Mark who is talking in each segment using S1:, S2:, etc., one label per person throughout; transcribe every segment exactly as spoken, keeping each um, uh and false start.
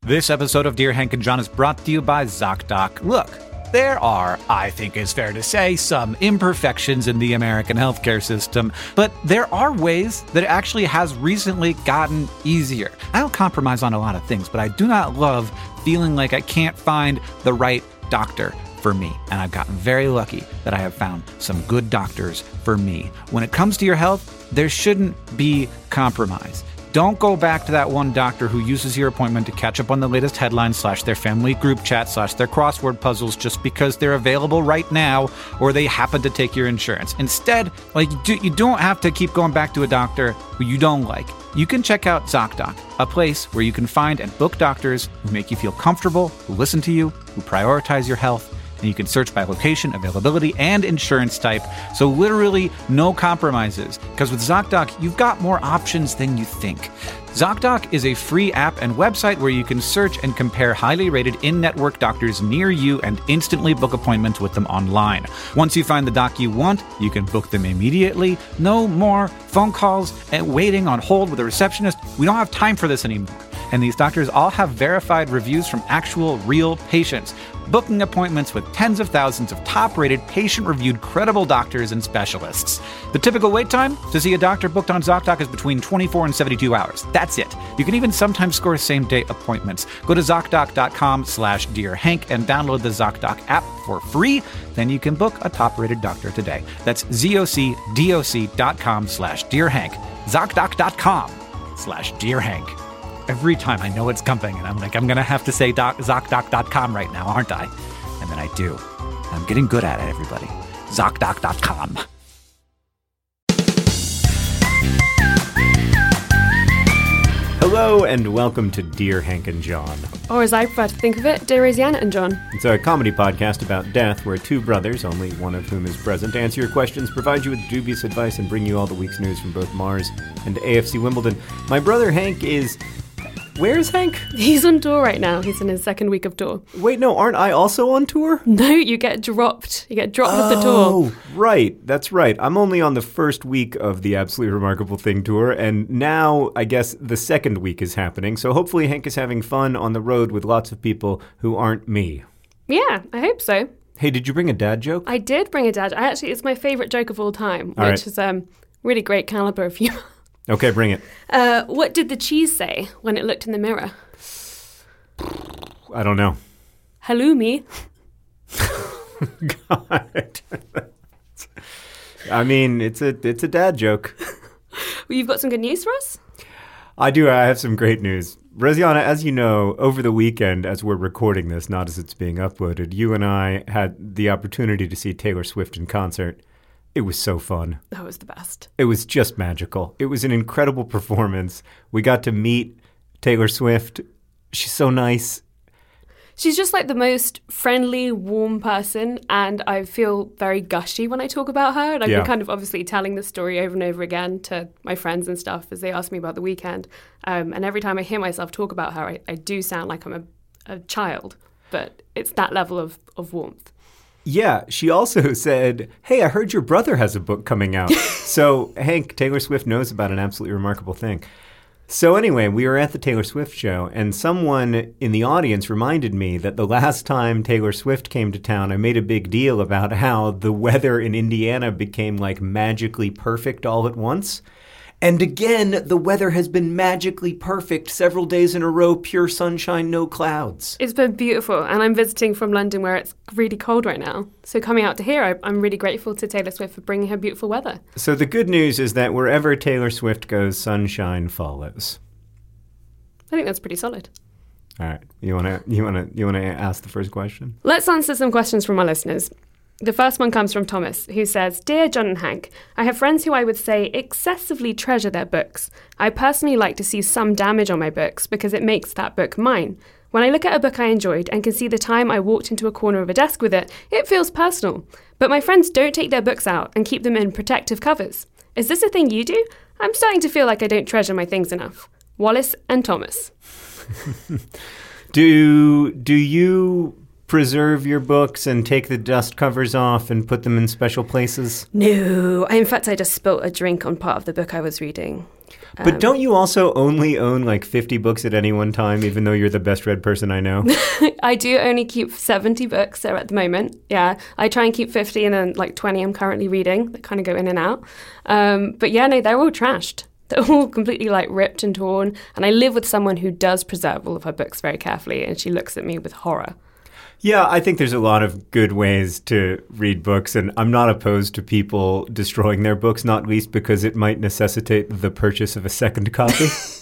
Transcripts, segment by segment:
S1: This episode of Dear Hank and John is brought to you by ZocDoc. Look, there are, I think it's fair to say, some imperfections in the American healthcare system, but there are ways that it actually has recently gotten easier. I don't compromise on a lot of things, but I do not love feeling like I can't find the right doctor for me. And I've gotten very lucky that I have found some good doctors for me. When it comes to your health, there shouldn't be compromise. Don't go back to that one doctor who uses your appointment to catch up on the latest headlines slash their family group chat slash their crossword puzzles just because they're available right now or they happen to take your insurance. Instead, like you, do, you don't have to keep going back to a doctor who you don't like. You can check out ZocDoc, a place where you can find and book doctors who make you feel comfortable, who listen to you, who prioritize your health. And you can search by location, availability, and insurance type. So literally no compromises. Because with ZocDoc, you've got more options than you think. ZocDoc is a free app and website where you can search and compare highly rated in-network doctors near you and instantly book appointments with them online. Once you find the doc you want, you can book them immediately. No more phone calls and waiting on hold with a receptionist. We don't have time for this anymore. And these doctors all have verified reviews from actual, real patients, booking appointments with tens of thousands of top-rated, patient-reviewed, credible doctors and specialists. The typical wait time to see a doctor booked on ZocDoc is between twenty-four and seventy-two hours. That's it. You can even sometimes score same-day appointments. Go to ZocDoc.com slash DearHank and download the ZocDoc app for free. Then you can book a top-rated doctor today. That's ZocDoc.com slash DearHank. ZocDoc.com slash DearHank. Every time I know it's coming, and I'm like, I'm going to have to say doc, ZocDoc dot com right now, aren't I? And then I do. I'm getting good at it, everybody. ZocDoc dot com.
S2: Hello, and welcome to Dear Hank and John.
S3: Or as I prefer to think of it, Dear Asiana and John.
S2: It's a comedy podcast about death where two brothers, only one of whom is present, answer your questions, provide you with dubious advice, and bring you all the week's news from both Mars and A F C Wimbledon. My brother Hank is... Where's Hank?
S3: He's on tour right now. He's in his second week of tour.
S2: Wait, no, aren't I also on tour?
S3: No, you get dropped. You get dropped
S2: oh,
S3: off the tour.
S2: Oh, right. That's right. I'm only on the first week of the Absolutely Remarkable Thing tour, and now I guess the second week is happening. So hopefully Hank is having fun on the road with lots of people who aren't me.
S3: Yeah, I hope so.
S2: Hey, did you bring a dad joke?
S3: I did bring a dad. I actually, it's my favorite joke of all time,
S2: all
S3: which
S2: right.
S3: is um really great caliber of humor.
S2: Okay, bring it.
S3: Uh, what did the cheese say when it looked in the mirror?
S2: I don't know.
S3: Halloumi.
S2: God. I mean, it's a it's a dad joke.
S3: Well, you've got some good news for us?
S2: I do. I have some great news. Rosianna, as you know, over the weekend, as we're recording this, not as it's being uploaded, you and I had the opportunity to see Taylor Swift in concert. It was so fun.
S3: That was the best.
S2: It was just magical. It was an incredible performance. We got to meet Taylor Swift. She's so nice.
S3: She's just like the most friendly, warm person, and I feel very gushy when I talk about her. And I've
S2: yeah.
S3: been kind of obviously telling the story over and over again to my friends and stuff as they ask me about the weekend. Um, and every time I hear myself talk about her, I, I do sound like I'm a, a child, but it's that level of, of warmth.
S2: Yeah, she also said, hey, I heard your brother has a book coming out. So, Hank, Taylor Swift knows about An Absolutely Remarkable Thing. So anyway, we were at the Taylor Swift show, and someone in the audience reminded me that the last time Taylor Swift came to town, I made a big deal about how the weather in Indiana became like magically perfect all at once. And again, the weather has been magically perfect several days in a row, pure sunshine, no clouds.
S3: It's been beautiful, and I'm visiting from London where it's really cold right now. So coming out to here, I, I'm really grateful to Taylor Swift for bringing her beautiful weather.
S2: So the good news is that wherever Taylor Swift goes, sunshine follows.
S3: I think that's pretty solid.
S2: All right, you want to you want to you want to ask the first question?
S3: Let's answer some questions from our listeners. The first one comes from Thomas, who says, Dear John and Hank, I have friends who I would say excessively treasure their books. I personally like to see some damage on my books because it makes that book mine. When I look at a book I enjoyed and can see the time I walked into a corner of a desk with it, it feels personal. But my friends don't take their books out and keep them in protective covers. Is this a thing you do? I'm starting to feel like I don't treasure my things enough. Wallace and Thomas.
S2: do do you preserve your books and take the dust covers off and put them in special places?
S3: No. In fact, I just spilt a drink on part of the book I was reading.
S2: But
S3: Um,
S2: don't you also only own like fifty books at any one time, even though you're the best read person I know?
S3: I do only keep seventy books there at the moment. Yeah, I try and keep fifty, and then like twenty I'm currently reading that kind of go in and out. Um, but yeah, no, they're all trashed. They're all completely like ripped and torn. And I live with someone who does preserve all of her books very carefully, and she looks at me with horror.
S2: Yeah, I think there's a lot of good ways to read books, and I'm not opposed to people destroying their books, not least because it might necessitate the purchase of a second copy.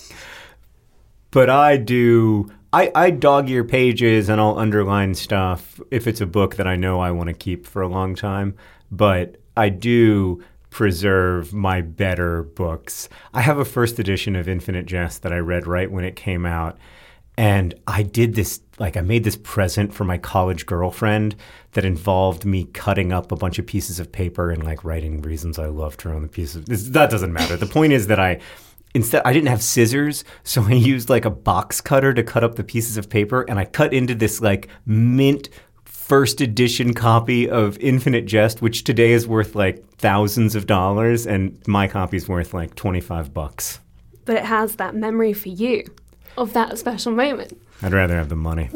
S2: But I do, I, I dog-ear pages and I'll underline stuff if it's a book that I know I want to keep for a long time. But I do preserve my better books. I have a first edition of Infinite Jest that I read right when it came out. And I did this, like I made this present for my college girlfriend that involved me cutting up a bunch of pieces of paper and like writing reasons I loved her on the pieces. This, that doesn't matter. The point is that I, instead, I didn't have scissors, so I used like a box cutter to cut up the pieces of paper, and I cut into this like mint first edition copy of Infinite Jest, which today is worth like thousands of dollars, and my copy's worth like twenty-five bucks.
S3: But it has that memory for you of that special moment.
S2: I'd rather have the money.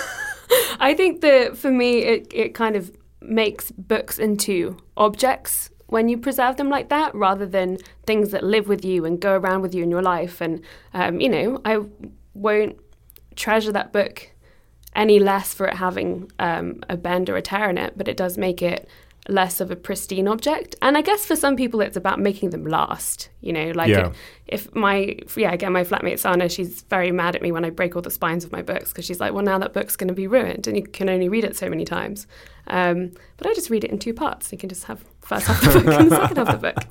S3: I think that for me, it, it kind of makes books into objects when you preserve them like that, rather than things that live with you and go around with you in your life. And, um, you know, I won't treasure that book any less for it having um, a bend or a tear in it, but it does make it less of a pristine object. And I guess for some people it's about making them last, you know, like
S2: Yeah.
S3: if, if my, yeah, again, my flatmate Sana, she's very mad at me when I break all the spines of my books, because she's like, well, now that book's going to be ruined and you can only read it so many times. Um, but I just read it in two parts. You can just have first half the book and the second half the book.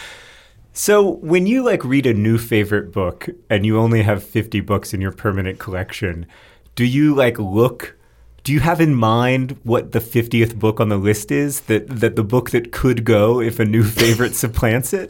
S2: So when you like read a new favorite book and you only have fifty books in your permanent collection, do you like look Do you have in mind what the fiftieth book on the list is, that, that the book that could go if a new favorite supplants it?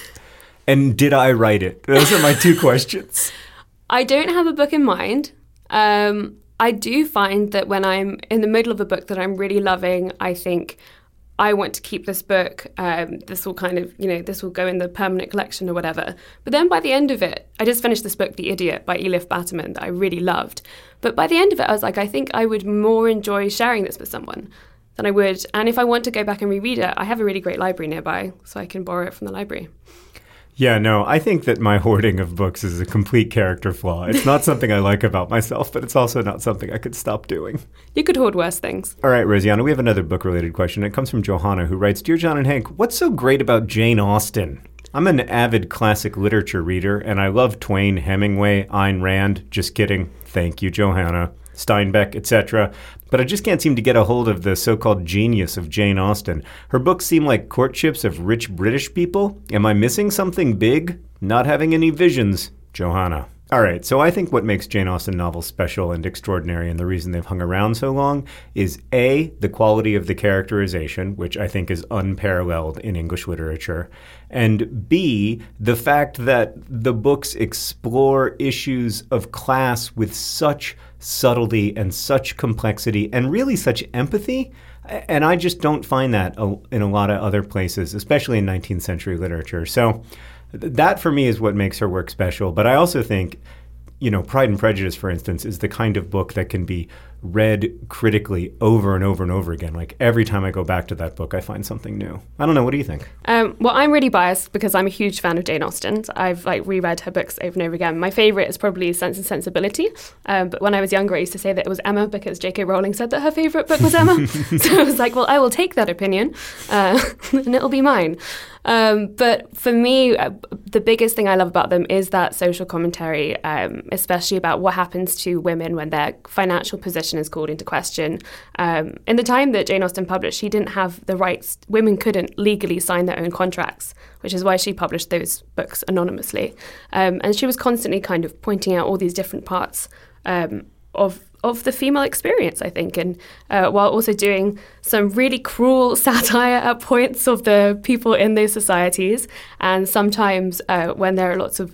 S2: And did I write it? Those are my two questions.
S3: I don't have a book in mind. Um, I do find that when I'm in the middle of a book that I'm really loving, I think I want to keep this book. Um, this will kind of, you know, this will go in the permanent collection or whatever. But then by the end of it, I just finished this book, The Idiot by Elif Batuman, that I really loved. But by the end of it, I was like, I think I would more enjoy sharing this with someone than I would. And if I want to go back and reread it, I have a really great library nearby, so I can borrow it from the library.
S2: Yeah, no, I think that my hoarding of books is a complete character flaw. It's not something I like about myself, but it's also not something I could stop doing.
S3: You could hoard worse things.
S2: All right, Rosianna, we have another book-related question. It comes from Johanna, who writes, Dear John and Hank, what's so great about Jane Austen? I'm an avid classic literature reader, and I love Twain, Hemingway, Ayn Rand. Just kidding. Thank you, Johanna. Steinbeck, et cetera. But I just can't seem to get a hold of the so-called genius of Jane Austen. Her books seem like courtships of rich British people. Am I missing something big? Not having any visions. Johanna. All right, so I think what makes Jane Austen novels special and extraordinary, and the reason they've hung around so long, is A, the quality of the characterization, which I think is unparalleled in English literature, and B, the fact that the books explore issues of class with such subtlety and such complexity and really such empathy. And I just don't find that in a lot of other places, especially in nineteenth century literature. So that, for me, is what makes her work special. But I also think, you know, Pride and Prejudice, for instance, is the kind of book that can be read critically over and over and over again. Like, every time I go back to that book, I find something new. I don't know. What do you think?
S3: Um, well, I'm really biased because I'm a huge fan of Jane Austen. I've like reread her books over and over again. My favourite is probably Sense and Sensibility. Um, but when I was younger, I used to say that it was Emma because J K Rowling said that her favourite book was Emma. So I was like, well, I will take that opinion uh, and it'll be mine. Um, but for me, uh, the biggest thing I love about them is that social commentary, um, especially about what happens to women when their financial position is called into question. Um, in the time that Jane Austen published, she didn't have the rights. Women couldn't legally sign their own contracts, which is why she published those books anonymously. Um, and she was constantly kind of pointing out all these different parts um, of of the female experience, I think, and uh, while also doing some really cruel satire at points of the people in those societies. And sometimes uh, when there are lots of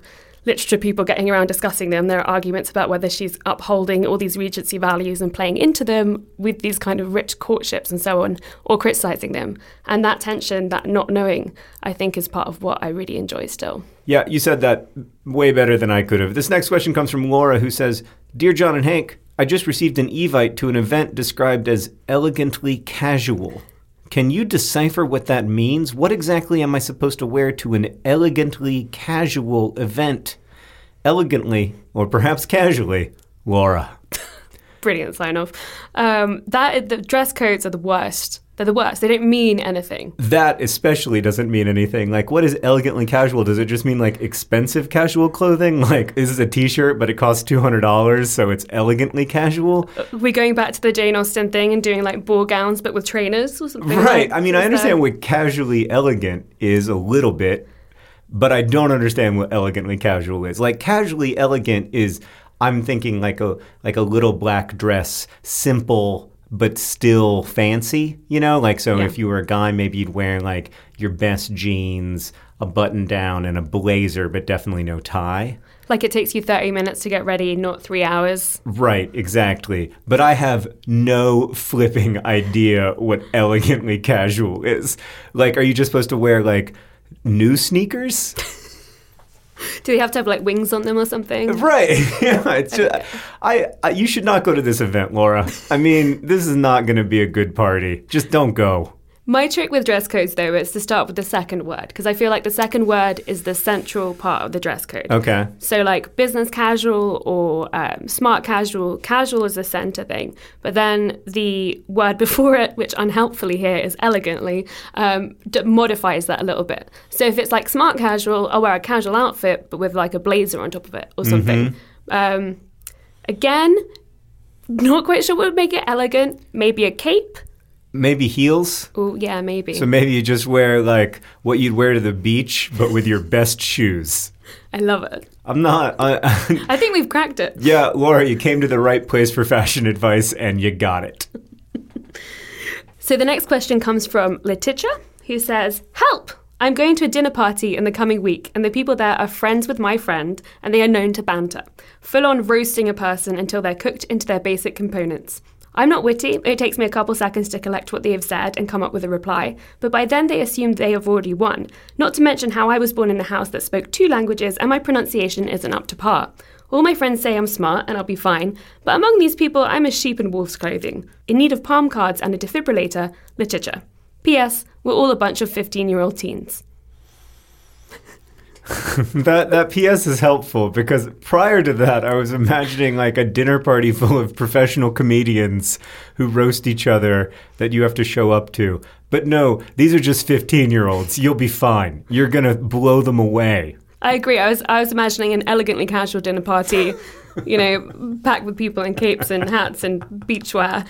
S3: literature people getting around discussing them. There are arguments about whether she's upholding all these Regency values and playing into them with these kind of rich courtships and so on, or criticising them. And that tension, that not knowing, I think is part of what I really enjoy still.
S2: Yeah, you said that way better than I could have. This next question comes from Laura, who says, Dear John and Hank, I just received an Evite to an event described as elegantly casual. Can you decipher what that means? What exactly am I supposed to wear to an elegantly casual event? Elegantly, or perhaps casually, Laura.
S3: Brilliant sign-off. Um, that the dress codes are the worst. They're the worst. They don't mean anything.
S2: That especially doesn't mean anything. Like, what is elegantly casual? Does it just mean, like, expensive casual clothing? Like, this is a T-shirt, but it costs two hundred dollars, so it's elegantly casual?
S3: We're going back to the Jane Austen thing and doing, like, ball gowns, but with trainers or something.
S2: Right.
S3: Like,
S2: I mean, I understand
S3: there?
S2: what casually elegant is a little bit, but I don't understand what elegantly casual is. Like, casually elegant is, I'm thinking like a like a little black dress, simple but still fancy, you know? Like, so
S3: Yeah.
S2: if you were a guy, maybe you'd wear like your best jeans, a button down, and a blazer, but definitely no tie.
S3: Like it takes you thirty minutes to get ready, not three hours.
S2: Right, exactly. But I have no flipping idea what elegantly casual is. Like, are you just supposed to wear like new sneakers?
S3: Do they have to have like wings on them or something?
S2: Right. Yeah, it's just, I, I, you should not go to this event, Laura. I mean, this is not going to be a good party. Just don't go.
S3: My trick with dress codes, though, is to start with the second word, because I feel like the second word is the central part of the dress code.
S2: Okay.
S3: So like business casual or um, smart casual, casual is the center thing. But then the word before it, which unhelpfully here is elegantly, um, d- modifies that a little bit. So if it's like smart casual, I'll wear a casual outfit, but with like a blazer on top of it or something. Mm-hmm. Um, again, not quite sure what would make it elegant. Maybe a cape.
S2: Maybe heels?
S3: Oh, yeah, maybe.
S2: So maybe you just wear like what you'd wear to the beach, but with your best shoes.
S3: I love it.
S2: I'm not... I,
S3: I think we've cracked it.
S2: Yeah, Laura, you came to the right place for fashion advice and you got it.
S3: So the next question comes from Letitia, who says, Help! I'm going to a dinner party in the coming week, and the people there are friends with my friend, and they are known to banter. Full on roasting a person until they're cooked into their basic components. I'm not witty, it takes me a couple seconds to collect what they have said and come up with a reply, but by then they assume they have already won, not to mention how I was born in a house that spoke two languages and my pronunciation isn't up to par. All my friends say I'm smart and I'll be fine, but among these people I'm a sheep in wolf's clothing, in need of palm cards and a defibrillator, literature. P S. We're all a bunch of fifteen-year-old teens.
S2: that that P S is helpful because prior to that, I was imagining like a dinner party full of professional comedians who roast each other that you have to show up to. But no, these are just fifteen-year-olds. You'll be fine. You're going to blow them away.
S3: I agree. I was I was imagining an elegantly casual dinner party, you know, packed with people in capes and hats and beachwear.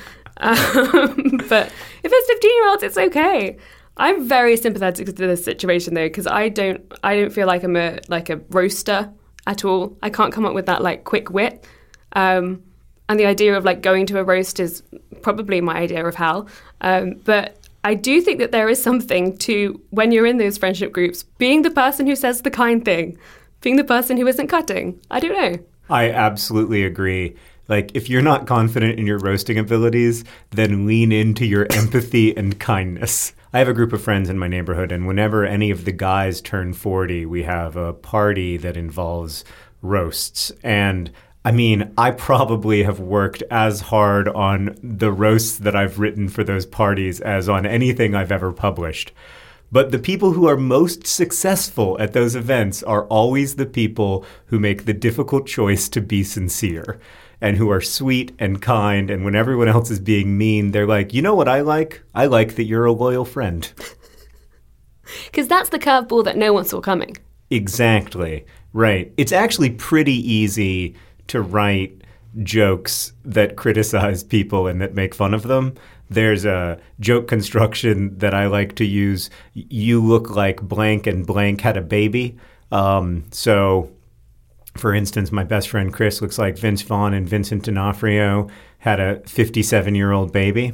S3: Um, but if it's fifteen-year-olds, it's okay. I'm very sympathetic to this situation though, because I don't, I don't feel like I'm a like a roaster at all. I can't come up with that like quick wit, um, and the idea of like going to a roast is probably my idea of hell. Um, but I do think that there is something to when you're in those friendship groups, being the person who says the kind thing, being the person who isn't cutting. I don't know.
S2: I absolutely agree. Like, if you're not confident in your roasting abilities, then lean into your empathy and kindness. I have a group of friends in my neighborhood, and whenever any of the guys turn forty, we have a party that involves roasts. And, I mean, I probably have worked as hard on the roasts that I've written for those parties as on anything I've ever published. But the people who are most successful at those events are always the people who make the difficult choice to be sincere and who are sweet and kind. And when everyone else is being mean, they're like, you know what I like? I like that you're a loyal friend.
S3: Because that's the curveball that no one saw coming.
S2: Exactly. Right. It's actually pretty easy to write jokes that criticize people and that make fun of them. There's a joke construction that I like to use. You look like blank and blank had a baby. Um, so, for instance, my best friend Chris looks like Vince Vaughn and Vincent D'Onofrio had a fifty-seven-year-old baby.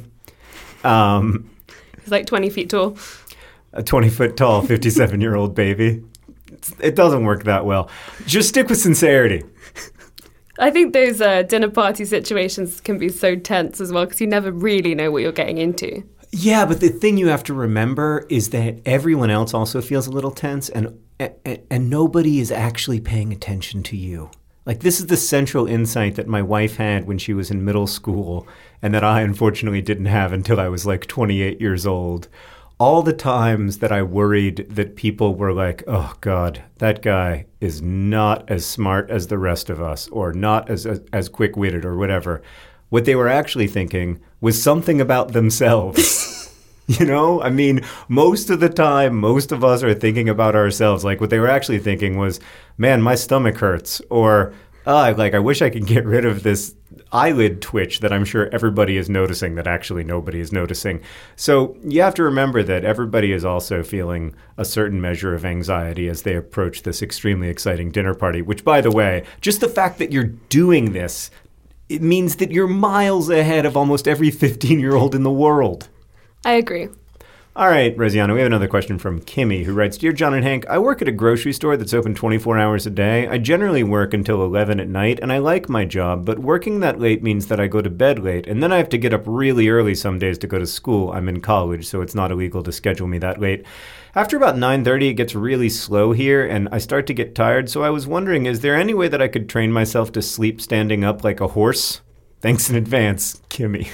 S2: Um,
S3: He's like twenty feet tall.
S2: A twenty-foot tall, fifty-seven-year-old baby. It doesn't work that well. Just stick with sincerity.
S3: I think those uh, dinner party situations can be so tense as well because you never really know what you're getting into.
S2: Yeah, but the thing you have to remember is that everyone else also feels a little tense, and and, and nobody is actually paying attention to you. Like, this is the central insight that my wife had when she was in middle school, and that I unfortunately didn't have until I was like twenty-eight years old. All the times that I worried that people were like, oh, God, that guy is not as smart as the rest of us, or not as as, as quick-witted or whatever, what they were actually thinking was something about themselves. You know, I mean, most of the time, most of us are thinking about ourselves. Like, what they were actually thinking was, man, my stomach hurts. Or, oh, like, I wish I could get rid of this eyelid twitch that I'm sure everybody is noticing that actually nobody is noticing. So you have to remember that everybody is also feeling a certain measure of anxiety as they approach this extremely exciting dinner party, which, by the way, just the fact that you're doing this, it means that you're miles ahead of almost every fifteen-year-old in the world.
S3: I agree.
S2: All right, Rosianna, we have another question from Kimmy, who writes, Dear John and Hank, I work at a grocery store that's open twenty-four hours a day. I generally work until eleven at night, and I like my job, but working that late means that I go to bed late, and then I have to get up really early some days to go to school. I'm in college, so it's not illegal to schedule me that late. After about nine thirty, it gets really slow here, and I start to get tired, so I was wondering, is there any way that I could train myself to sleep standing up like a horse? Thanks in advance, Kimmy.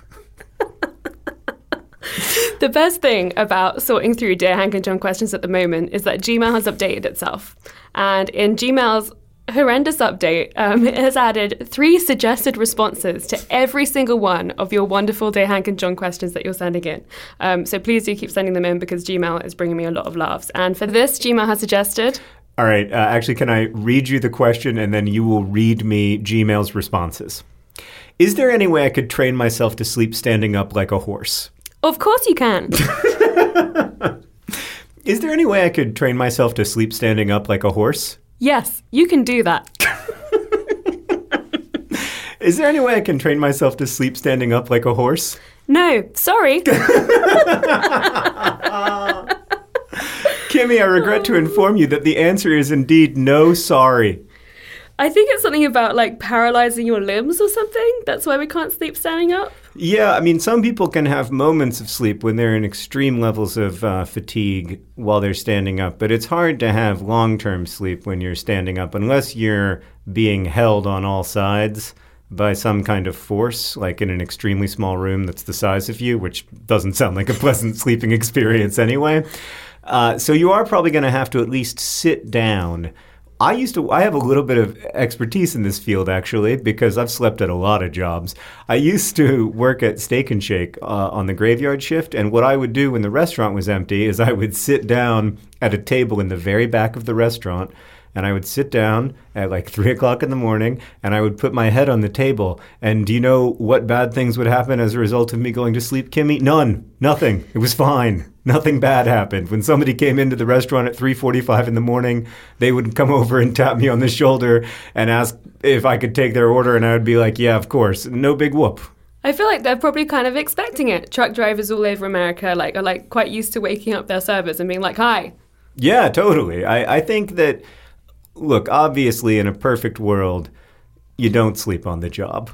S3: The best thing about sorting through Dear Hank and John questions at the moment is that Gmail has updated itself. And in Gmail's horrendous update, um, it has added three suggested responses to every single one of your wonderful Dear Hank and John questions that you're sending in. Um, so please do keep sending them in because Gmail is bringing me a lot of laughs. And for this, Gmail has suggested...
S2: All right. Uh, actually, can I read you the question and then you will read me Gmail's responses? Is there any way I could train myself to sleep standing up like a horse?
S3: Of course you can.
S2: Is there any way I could train myself to sleep standing up like a horse?
S3: Yes, you can do that.
S2: Is there any way I can train myself to sleep standing up like a horse?
S3: No, sorry.
S2: Kimmy, I regret to inform you that the answer is indeed no sorry.
S3: I think it's something about, like, paralyzing your limbs or something. That's why we can't sleep standing up.
S2: Yeah, I mean, some people can have moments of sleep when they're in extreme levels of uh, fatigue while they're standing up. But it's hard to have long-term sleep when you're standing up unless you're being held on all sides by some kind of force, like in an extremely small room that's the size of you, which doesn't sound like a pleasant sleeping experience anyway. Uh, so you are probably going to have to at least sit down. I used to, I have a little bit of expertise in this field, actually, because I've slept at a lot of jobs. I used to work at Steak and Shake uh, on the graveyard shift, and what I would do when the restaurant was empty is I would sit down at a table in the very back of the restaurant, and I would sit down at like three o'clock in the morning, and I would put my head on the table. And do you know what bad things would happen as a result of me going to sleep, Kimmy? None. Nothing. It was fine. Nothing bad happened. When somebody came into the restaurant at three forty-five in the morning, they would come over and tap me on the shoulder and ask if I could take their order, and I would be like, yeah, of course. No big whoop.
S3: I feel like they're probably kind of expecting it. Truck drivers all over America like are like quite used to waking up their servers and being like, hi.
S2: Yeah, totally. I, I think that, look, obviously in a perfect world, you don't sleep on the job.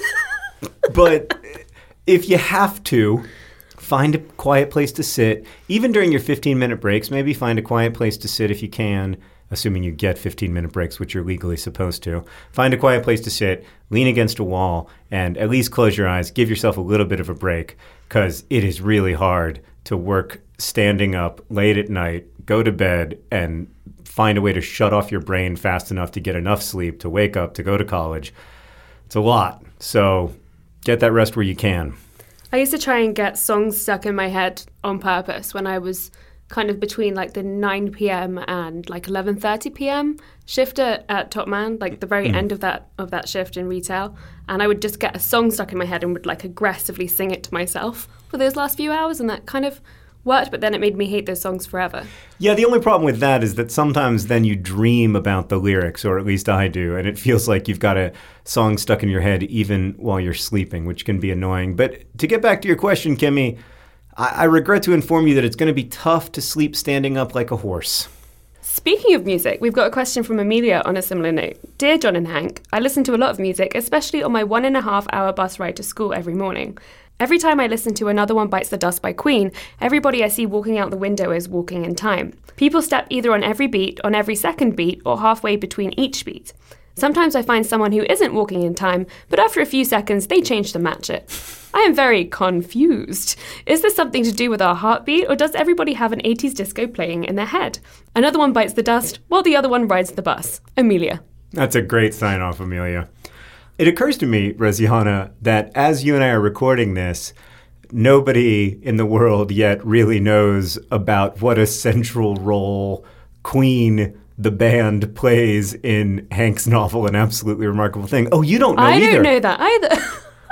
S2: But if you have to, find a quiet place to sit. Even during your fifteen-minute breaks, maybe find a quiet place to sit if you can, assuming you get fifteen-minute breaks, which you're legally supposed to. Find a quiet place to sit, lean against a wall, and at least close your eyes. Give yourself a little bit of a break, because it is really hard to work standing up late at night, go to bed, and find a way to shut off your brain fast enough to get enough sleep to wake up, to go to college. It's a lot. So get that rest where you can.
S3: I used to try and get songs stuck in my head on purpose when I was kind of between like the nine p.m. and like eleven thirty p.m. shift at, at Top Man, like the very mm. end of that of that shift in retail. And I would just get a song stuck in my head and would like aggressively sing it to myself for those last few hours. And that kind of worked, but then it made me hate those songs forever.
S2: Yeah, the only problem with that is that sometimes then you dream about the lyrics, or at least I do, and it feels like you've got a song stuck in your head even while you're sleeping, which can be annoying. But to get back to your question, Kimmy, I, I regret to inform you that it's going to be tough to sleep standing up like a horse.
S3: Speaking of music, we've got a question from Amelia on a similar note. Dear John and Hank, I listen to a lot of music, especially on my one and a half hour bus ride to school every morning. Every time I listen to Another One Bites the Dust by Queen, everybody I see walking out the window is walking in time. People step either on every beat, on every second beat, or halfway between each beat. Sometimes I find someone who isn't walking in time, but after a few seconds, they change to match it. I am very confused. Is this something to do with our heartbeat, or does everybody have an eighties disco playing in their head? Another one bites the dust, while the other one rides the bus. Amelia.
S2: That's a great sign-off, Amelia. It occurs to me, Rosianna, that as you and I are recording this, nobody in the world yet really knows about what a central role Queen, the band, plays in Hank's novel, An Absolutely Remarkable Thing. Oh, you don't know
S3: I
S2: either.
S3: I don't know that either.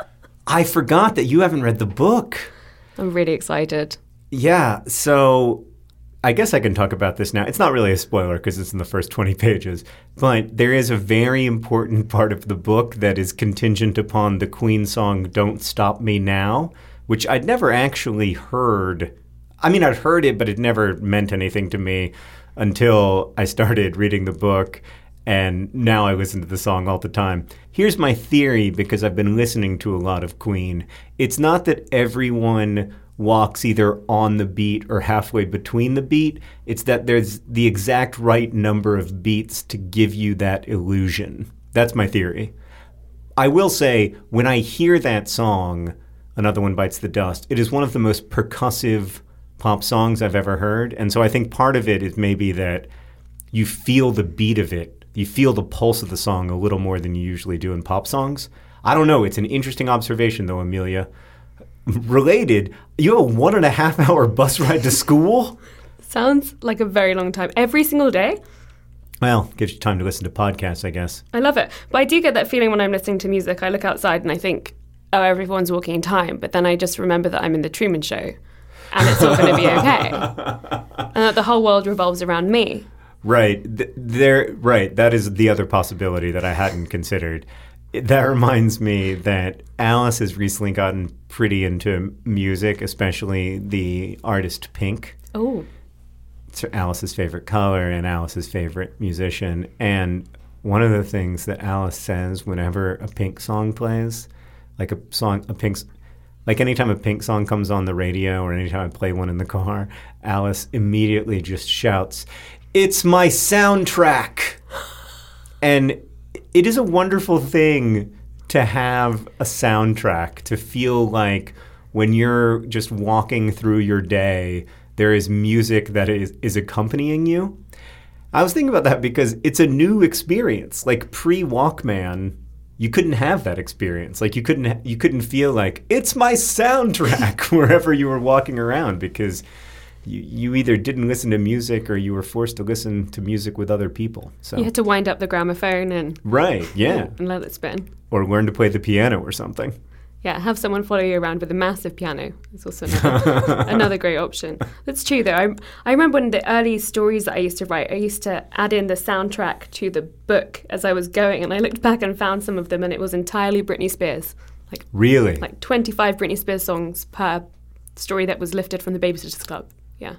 S2: I forgot that you haven't read the book.
S3: I'm really excited.
S2: Yeah, so I guess I can talk about this now. It's not really a spoiler because it's in the first twenty pages, but there is a very important part of the book that is contingent upon the Queen song Don't Stop Me Now, which I'd never actually heard. I mean, I'd heard it, but it never meant anything to me until I started reading the book, and now I listen to the song all the time. Here's my theory, because I've been listening to a lot of Queen. It's not that everyone walks either on the beat or halfway between the beat. It's that there's the exact right number of beats to give you that illusion. That's my theory. I will say, when I hear that song, Another One Bites the Dust, it is one of the most percussive pop songs I've ever heard. And so I think part of it is maybe that you feel the beat of it. You feel the pulse of the song a little more than you usually do in pop songs. I don't know. It's an interesting observation, though, Amelia. Related, you have a one and a half hour bus ride to school?
S3: Sounds like a very long time. Every single day?
S2: Well, gives you time to listen to podcasts, I guess.
S3: I love it. But I do get that feeling when I'm listening to music. I look outside and I think, oh, everyone's walking in time. But then I just remember that I'm in the Truman Show and it's all going to be okay. And that the whole world revolves around me.
S2: Right. Th- there. Right. That is the other possibility that I hadn't considered. That reminds me that Alice has recently gotten pretty into music, especially the artist Pink.
S3: Oh.
S2: It's Alice's favorite color and Alice's favorite musician. And one of the things that Alice says whenever a Pink song plays, like a song, a Pink, like anytime a Pink song comes on the radio or anytime I play one in the car, Alice immediately just shouts, "It's my soundtrack!" And it is a wonderful thing to have a soundtrack, to feel like when you're just walking through your day, there is music that is, is accompanying you. I was thinking about that because it's a new experience. Like pre-Walkman, you couldn't have that experience. Like you couldn't you couldn't feel like, it's my soundtrack wherever you were walking around, because You, you either didn't listen to music or you were forced to listen to music with other people. So
S3: you had to wind up the gramophone and
S2: right, yeah,
S3: and let it spin,
S2: or learn to play the piano or something.
S3: Yeah, have someone follow you around with a massive piano. It's also another, another great option. That's true, though. I, I remember one of the early stories that I used to write, I used to add in the soundtrack to the book as I was going, and I looked back and found some of them, and it was entirely Britney Spears. Like
S2: really,
S3: like twenty-five Britney Spears songs per story that was lifted from the Babysitters Club. Yeah.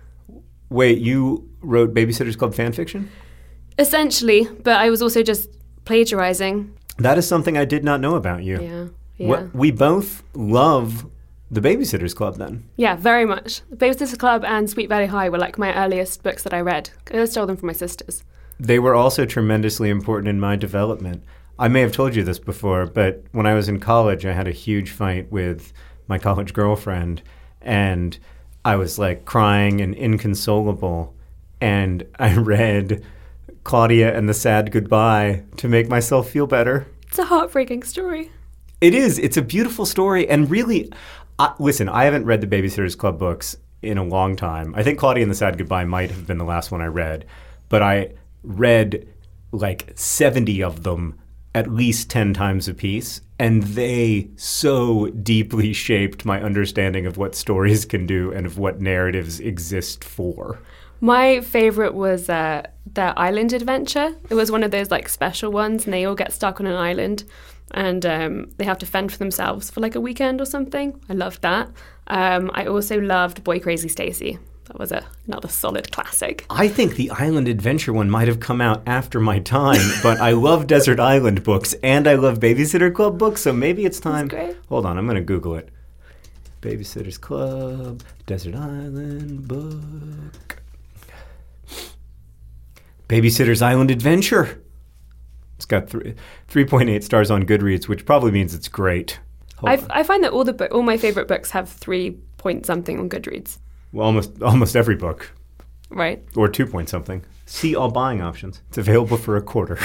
S2: Wait, you wrote Babysitters Club fan fiction?
S3: Essentially, but I was also just plagiarizing.
S2: That is something I did not know about you.
S3: Yeah, yeah.
S2: What, we both love the Babysitters Club then.
S3: Yeah, very much. The Babysitters Club and Sweet Valley High were like my earliest books that I read. I stole them from my sisters.
S2: They were also tremendously important in my development. I may have told you this before, but when I was in college, I had a huge fight with my college girlfriend, and I was like crying and inconsolable, and I read Claudia and the Sad Goodbye to make myself feel better.
S3: It's a heartbreaking story.
S2: It is. It's a beautiful story, and really, uh, listen, I haven't read the Babysitters Club books in a long time. I think Claudia and the Sad Goodbye might have been the last one I read, but I read like seventy of them at least ten times a piece, and they so deeply shaped my understanding of what stories can do and of what narratives exist for.
S3: My favorite was uh, their island adventure. It was one of those like special ones, and they all get stuck on an island, and um, they have to fend for themselves for like a weekend or something. I loved that. Um, I also loved Boy Crazy Stacy. That was a, another solid classic.
S2: I think the Island Adventure one might have come out after my time, but I love Desert Island books and I love Babysitter Club books, so maybe it's time.
S3: That's great.
S2: Hold on, I'm going to Google it. Babysitter's Club, Desert Island book. Babysitter's Island Adventure. It's got three, three point eight stars on Goodreads, which probably means it's great.
S3: I, I find that all the bo- all my favorite books have three point something on Goodreads.
S2: Well, almost almost every book.
S3: Right.
S2: Or two point something. See all buying options. It's available for a quarter.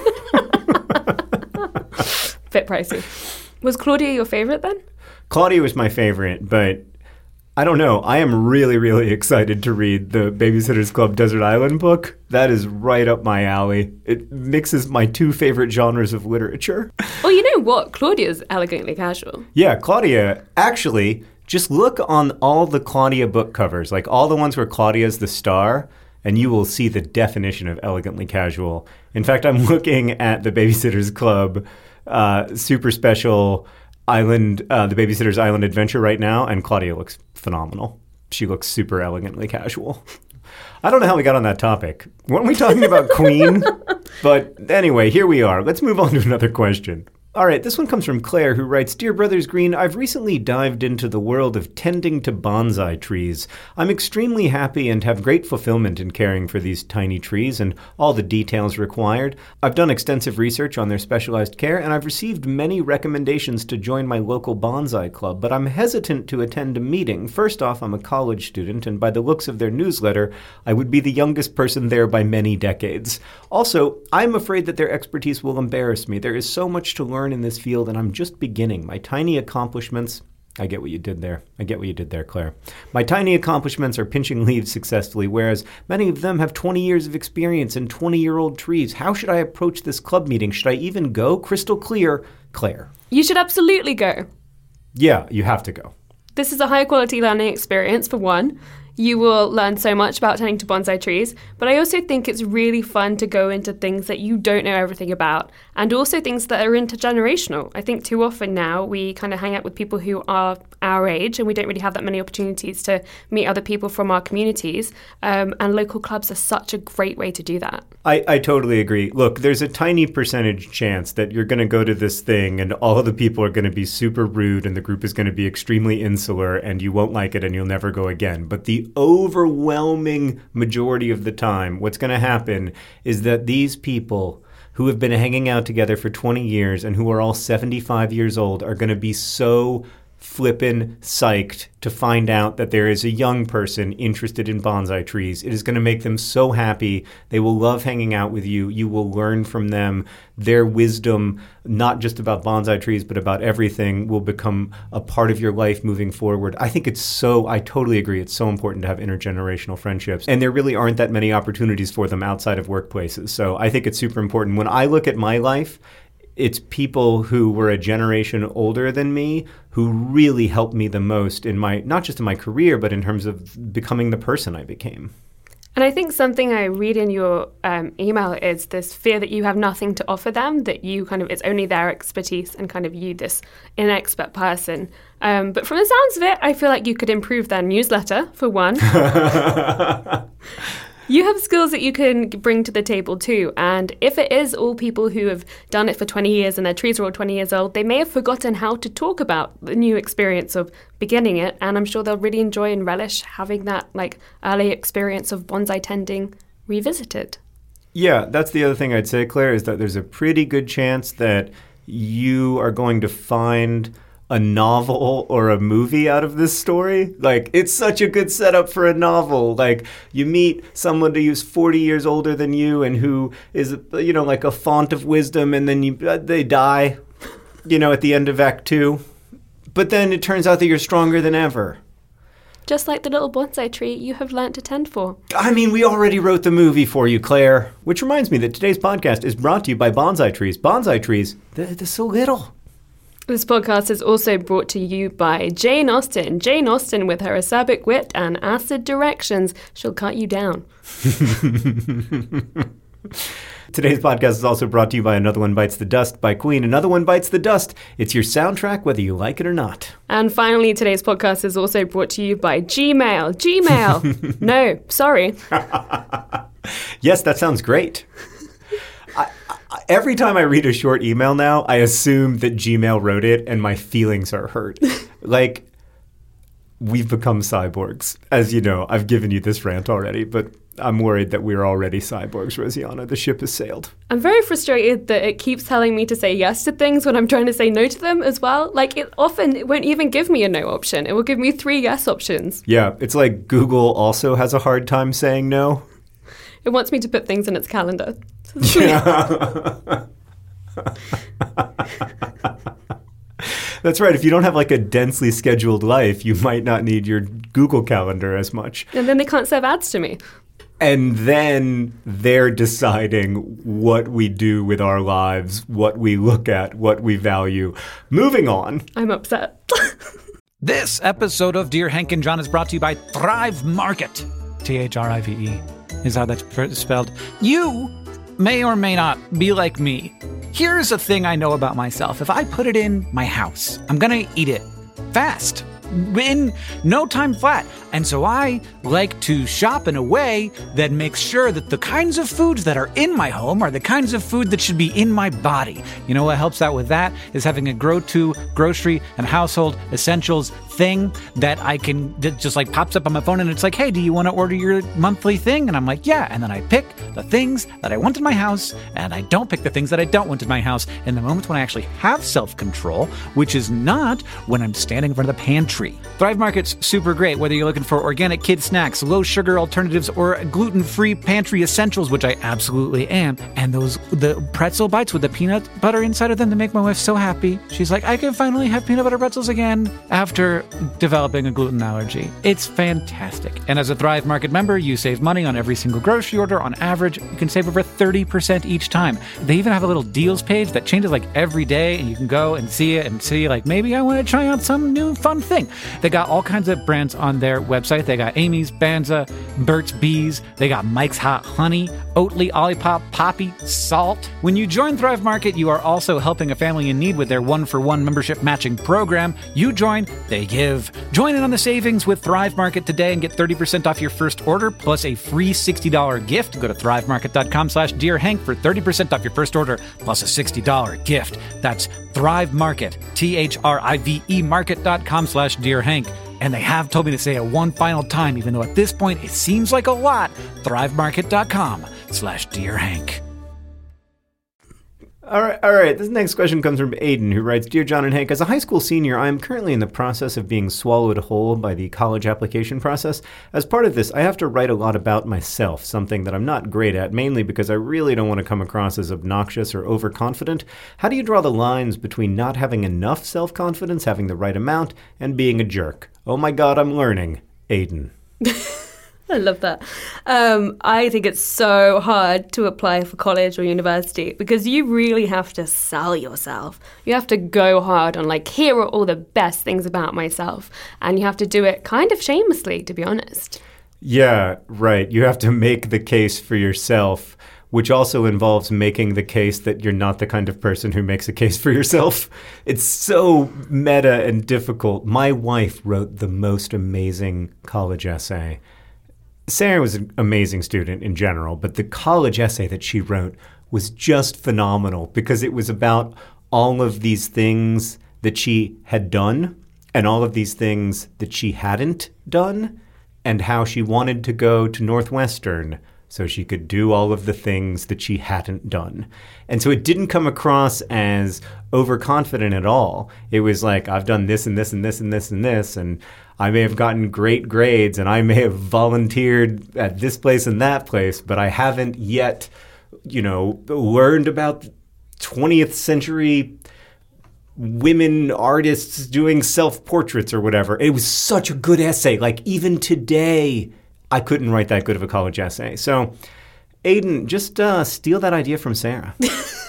S3: Bit pricey. Was Claudia your favorite then?
S2: Claudia was my favorite, but I don't know. I am really, really excited to read the Babysitter's Club Desert Island book. That is right up my alley. It mixes my two favorite genres of literature.
S3: Well, you know what? Claudia's elegantly casual.
S2: Yeah, Claudia, actually, just look on all the Claudia book covers, like all the ones where Claudia's the star, and you will see the definition of elegantly casual. In fact, I'm looking at the Babysitter's Club uh, super special Island, uh, the Babysitter's Island Adventure right now, and Claudia looks phenomenal. She looks super elegantly casual. I don't know how we got on that topic. Weren't we talking about Queen? But anyway, here we are. Let's move on to another question. All right, this one comes from Claire, who writes, Dear Brothers Green, I've recently dived into the world of tending to bonsai trees. I'm extremely happy and have great fulfillment in caring for these tiny trees and all the details required. I've done extensive research on their specialized care, and I've received many recommendations to join my local bonsai club, but I'm hesitant to attend a meeting. First off, I'm a college student, and by the looks of their newsletter, I would be the youngest person there by many decades. Also, I'm afraid that their expertise will embarrass me. There is so much to learn in this field, and I'm just beginning. My tiny accomplishments... I get what you did there. I get what you did there, Claire. My tiny accomplishments are pinching leaves successfully, whereas many of them have twenty years of experience and twenty-year-old trees. How should I approach this club meeting? Should I even go? Crystal clear, Claire.
S3: You should absolutely go.
S2: Yeah, you have to go.
S3: This is a high-quality learning experience, for one. You will learn so much about tending to bonsai trees, but I also think it's really fun to go into things that you don't know everything about, and also things that are intergenerational. I think too often now we kind of hang out with people who are our age, and we don't really have that many opportunities to meet other people from our communities, um, and local clubs are such a great way to do that.
S2: I, I totally agree. Look, there's a tiny percentage chance that you're going to go to this thing and all of the people are going to be super rude and the group is going to be extremely insular and you won't like it and you'll never go again. But the overwhelming majority of the time, what's going to happen is that these people who have been hanging out together for twenty years and who are all seventy-five years old are going to be so flippin' psyched to find out that there is a young person interested in bonsai trees. It is going to make them so happy. They will love hanging out with you. You will learn from them. Their wisdom, not just about bonsai trees, but about everything, will become a part of your life moving forward. I think it's so, I totally agree. It's so important to have intergenerational friendships. And there really aren't that many opportunities for them outside of workplaces. So I think it's super important. When I look at my life, it's people who were a generation older than me who really helped me the most in my, not just in my career, but in terms of becoming the person I became.
S3: And I think something I read in your um, email is this fear that you have nothing to offer them, that you kind of, it's only their expertise and kind of you, this inexpert person. Um, but from the sounds of it, I feel like you could improve their newsletter, for one. You have skills that you can bring to the table too, and if it is all people who have done it for twenty years and their trees are all twenty years old, they may have forgotten how to talk about the new experience of beginning it, and I'm sure they'll really enjoy and relish having that like early experience of bonsai tending revisited.
S2: Yeah, that's the other thing I'd say, Claire, is that there's a pretty good chance that you are going to find a novel or a movie out of this story. Like, it's such a good setup for a novel. Like, you meet someone who's forty years older than you and who is, you know, like a font of wisdom, and then you uh, they die, you know, at the end of Act Two. But then it turns out that you're stronger than ever.
S3: Just like the little bonsai tree you have learnt to tend for.
S2: I mean, we already wrote the movie for you, Claire. Which reminds me that today's podcast is brought to you by bonsai trees. Bonsai trees, they're, they're so little.
S3: This podcast is also brought to you by Jane Austen. Jane Austen, with her acerbic wit and acid directions, she'll cut you down.
S2: Today's podcast is also brought to you by Another One Bites the Dust by Queen. Another One Bites the Dust. It's your soundtrack whether you like it or not.
S3: And finally, today's podcast is also brought to you by Gmail. Gmail. No, sorry.
S2: Yes, that sounds great. I, I, every time I read a short email now, I assume that Gmail wrote it and my feelings are hurt. Like, we've become cyborgs. As you know, I've given you this rant already, but I'm worried that we're already cyborgs, Rosianna. The ship has sailed.
S3: I'm very frustrated that it keeps telling me to say yes to things when I'm trying to say no to them as well. Like, it often it won't even give me a no option. It will give me three yes options.
S2: Yeah, it's like Google also has a hard time saying no.
S3: It wants me to put things in its calendar.
S2: Yeah. That's right. If you don't have like a densely scheduled life, you might not need your Google Calendar as much.
S3: And then they can't serve ads to me.
S2: And then they're deciding what we do with our lives, what we look at, what we value. Moving on.
S3: I'm upset.
S1: This episode of Dear Hank and John is brought to you by Thrive Market. T H R I V E is how that's spelled. You may or may not be like me. Here's a thing I know about myself. If I put it in my house, I'm going to eat it fast, in no time flat. And so I like to shop in a way that makes sure that the kinds of foods that are in my home are the kinds of food that should be in my body. You know what helps out with that is having a grow-to grocery and household essentials thing that I can, that just like pops up on my phone and it's like, hey, do you want to order your monthly thing? And I'm like, yeah. And then I pick the things that I want in my house and I don't pick the things that I don't want in my house in the moments when I actually have self-control, which is not when I'm standing in front of the pantry. Thrive Market's super great, whether you're looking for organic kid snacks, low sugar alternatives, or gluten-free pantry essentials, which I absolutely am. And those, the pretzel bites with the peanut butter inside of them to make my wife so happy. She's like, I can finally have peanut butter pretzels again after developing a gluten allergy. It's fantastic. And as a Thrive Market member, you save money on every single grocery order. On average, you can save over thirty percent each time. They even have a little deals page that changes like every day, and you can go and see it and see like, maybe I want to try out some new fun thing. They got all kinds of brands on their website. They got Amy's, Banza, Burt's Bees. They got Mike's Hot Honey, Oatly, Olipop, Poppy, Salt. When you join Thrive Market, you are also helping a family in need with their one-for-one membership matching program. You join, they give. Join in on the savings with Thrive Market today and get thirty percent off your first order plus a free sixty dollars gift. Go to thrivemarket.com slash Dear Hank for thirty percent off your first order plus a sixty dollars gift. That's Thrive Market, T H R I V E market.com slash Dear Hank. And they have told me to say it one final time, even though at this point it seems like a lot. thrivemarket.com slash Dear Hank.
S2: All right, all right. This next question comes from Aiden, who writes, Dear John and Hank, as a high school senior, I am currently in the process of being swallowed whole by the college application process. As part of this, I have to write a lot about myself, something that I'm not great at, mainly because I really don't want to come across as obnoxious or overconfident. How do you draw the lines between not having enough self-confidence, having the right amount, and being a jerk? Oh my God, I'm learning. Aiden.
S3: I love that. Um, I think it's so hard to apply for college or university because you really have to sell yourself. You have to go hard on like, here are all the best things about myself. And you have to do it kind of shamelessly, to be honest.
S2: Yeah, right. You have to make the case for yourself, which also involves making the case that you're not the kind of person who makes a case for yourself. It's so meta and difficult. My wife wrote the most amazing college essay. Sarah was an amazing student in general, but the college essay that she wrote was just phenomenal because it was about all of these things that she had done and all of these things that she hadn't done and how she wanted to go to Northwestern so she could do all of the things that she hadn't done. And so it didn't come across as overconfident at all. It was like, I've done this and this and this and this and this, and I may have gotten great grades and I may have volunteered at this place and that place, but I haven't yet, you know, learned about twentieth century women artists doing self-portraits or whatever. It was such a good essay. Like, even today, I couldn't write that good of a college essay. So, Aiden, just uh, steal that idea from Sarah.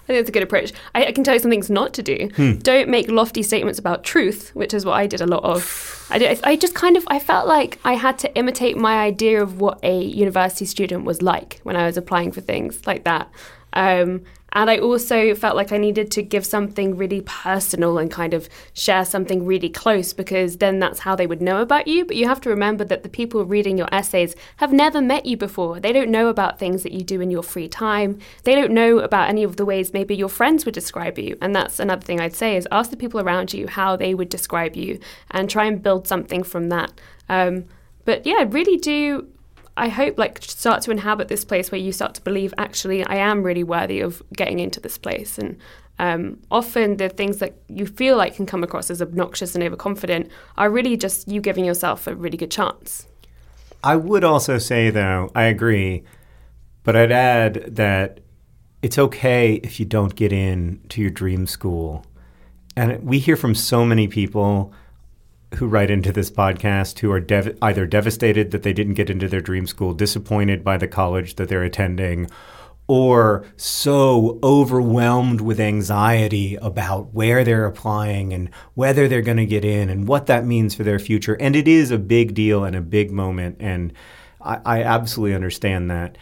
S3: I think that's a good approach. I, I can tell you some things not to do.
S2: Hmm.
S3: Don't make lofty statements about truth, which is what I did a lot of. I, did, I just kind of, I felt like I had to imitate my idea of what a university student was like when I was applying for things like that. Um, and I also felt like I needed to give something really personal and kind of share something really close, because then that's how they would know about you. But you have to remember that the people reading your essays have never met you before. They don't know about things that you do in your free time. They don't know about any of the ways maybe your friends would describe you. And that's another thing I'd say is ask the people around you how they would describe you and try and build something from that. Um, but yeah, really do... I hope, like, start to inhabit this place where you start to believe, actually, I am really worthy of getting into this place. And um, often the things that you feel like can come across as obnoxious and overconfident are really just you giving yourself a really good chance.
S2: I would also say, though, I agree, but I'd add that it's okay if you don't get in to your dream school. And we hear from so many people who write into this podcast who are dev- either devastated that they didn't get into their dream school, disappointed by the college that they're attending, or so overwhelmed with anxiety about where they're applying and whether they're going to get in and what that means for their future. And it is a big deal and a big moment, and I, I absolutely understand that.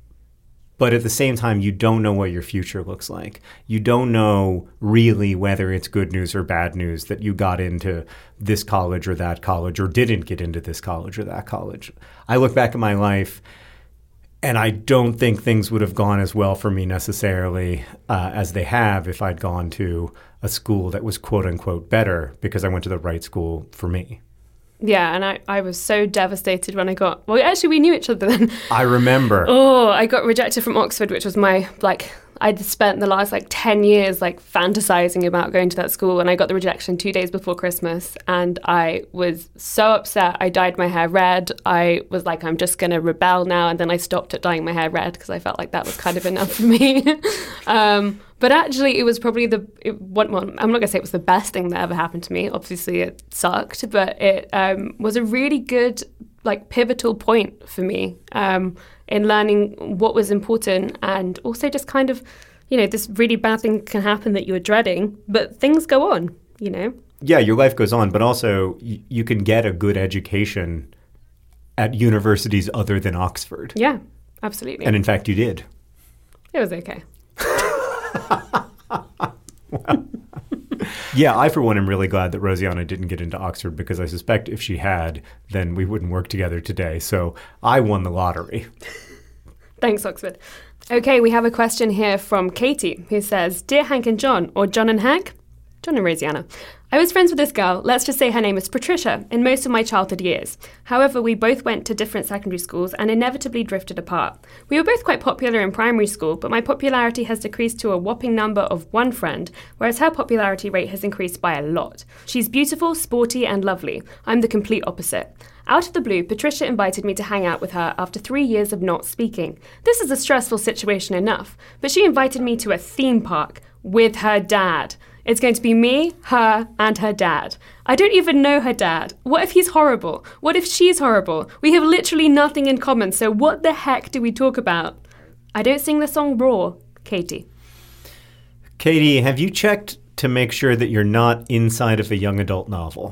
S2: But at the same time, you don't know what your future looks like. You don't know really whether it's good news or bad news that you got into this college or that college or didn't get into this college or that college. I look back at my life, and I don't think things would have gone as well for me necessarily uh, as they have if I'd gone to a school that was quote unquote better because I went to the right school for me.
S3: Yeah, and I, I was so devastated when I got... Well, actually, we knew each other then.
S2: I remember.
S3: Oh, I got rejected from Oxford, which was my, like... I'd spent the last, like, ten years, like, fantasizing about going to that school, and I got the rejection two days before Christmas, and I was so upset. I dyed my hair red. I was like, I'm just going to rebel now, and then I stopped at dyeing my hair red because I felt like that was kind of enough for me. um, but actually, it was probably the... It, one, well, I'm not going to say it was the best thing that ever happened to me. Obviously, it sucked, but it um, was a really good, like, pivotal point for me. Um in learning what was important, and also just kind of, you know, this really bad thing can happen that you're dreading, but things go on, you know?
S2: Yeah, your life goes on, but also y- you can get a good education at universities other than Oxford.
S3: Yeah, absolutely.
S2: And in fact, you did.
S3: It was okay.
S2: Well, yeah, I, for one, am really glad that Rosianna didn't get into Oxford, because I suspect if she had, then we wouldn't work together today. So I won the lottery.
S3: Thanks, Oxford. Okay, we have a question here from Katie, who says, Dear Hank and John, or John and Hank? John and Rosianna. I was friends with this girl, let's just say her name is Patricia, in most of my childhood years. However, we both went to different secondary schools and inevitably drifted apart. We were both quite popular in primary school, but my popularity has decreased to a whopping number of one friend, whereas her popularity rate has increased by a lot. She's beautiful, sporty, and lovely. I'm the complete opposite. Out of the blue, Patricia invited me to hang out with her after three years of not speaking. This is a stressful situation enough, but she invited me to a theme park with her dad. It's going to be me, her, and her dad. I don't even know her dad. What if he's horrible? What if she's horrible? We have literally nothing in common, so what the heck do we talk about? I don't sing the song Raw. Katie.
S2: Katie, have you checked to make sure that you're not inside of a young adult novel?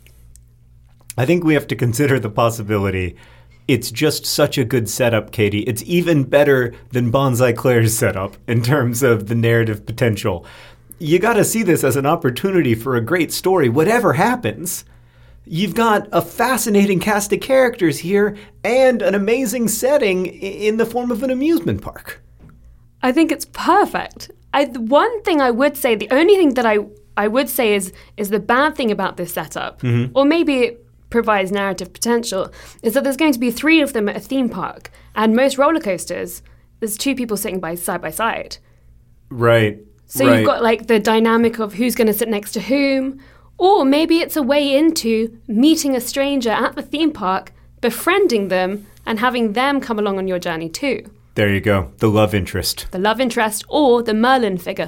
S2: I think we have to consider the possibility. It's just such a good setup, Katie. It's even better than Bonsai Claire's setup in terms of the narrative potential. You got to see this as an opportunity for a great story, whatever happens. You've got a fascinating cast of characters here and an amazing setting in the form of an amusement park.
S3: I think it's perfect. I, the one thing I would say, the only thing that I, I would say is is the bad thing about this setup, mm-hmm. or maybe it provides narrative potential, is that there's going to be three of them at a theme park, and most roller coasters, there's two people sitting by side by side.
S2: Right.
S3: So
S2: right.
S3: You've got like the dynamic of who's going to sit next to whom, or maybe it's a way into meeting a stranger at the theme park, befriending them, and having them come along on your journey too.
S2: There you go. The love interest.
S3: The love interest or the Merlin figure.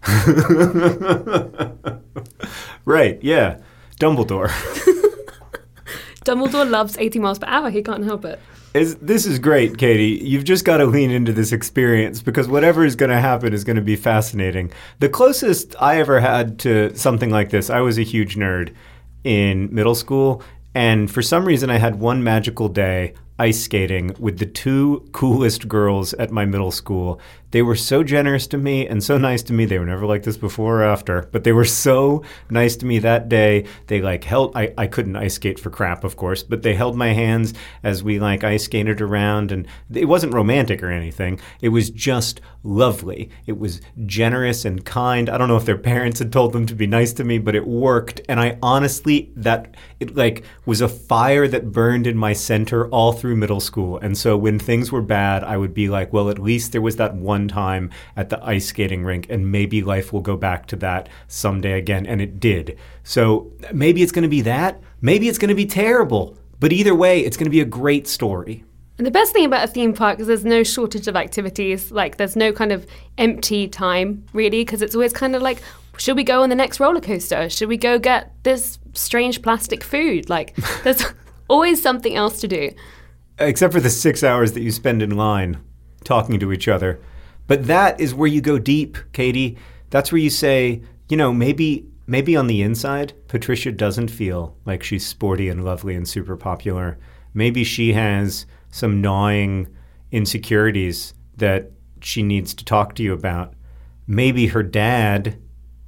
S2: Right, yeah. Dumbledore.
S3: Dumbledore loves eighty miles per hour. He can't help it.
S2: Is, this is great, Katie. You've just got to lean into this experience because whatever is going to happen is going to be fascinating. The closest I ever had to something like this, I was a huge nerd in middle school. And for some reason, I had one magical day ice skating with the two coolest girls at my middle school. They were so generous to me and so nice to me. They were never like this before or after, but they were so nice to me that day. They like held, I, I couldn't ice skate for crap, of course, but they held my hands as we like ice skated around, and it wasn't romantic or anything. It was just lovely. It was generous and kind. I don't know if their parents had told them to be nice to me, but it worked. And I honestly, that it like was a fire that burned in my center all through middle school. And so when things were bad, I would be like, well, at least there was that one time at the ice skating rink, and maybe life will go back to that someday again. And it did. So maybe it's going to be that. Maybe it's going to be terrible. But either way, it's going to be a great story.
S3: And the best thing about a theme park is there's no shortage of activities. Like, there's no kind of empty time, really, because it's always kind of like, should we go on the next roller coaster? Should we go get this strange plastic food? Like, there's always something else to do.
S2: Except for the six hours that you spend in line talking to each other. But that is where you go deep, Katie. That's where you say, you know, maybe maybe on the inside, Patricia doesn't feel like she's sporty and lovely and super popular. Maybe she has some gnawing insecurities that she needs to talk to you about. Maybe her dad...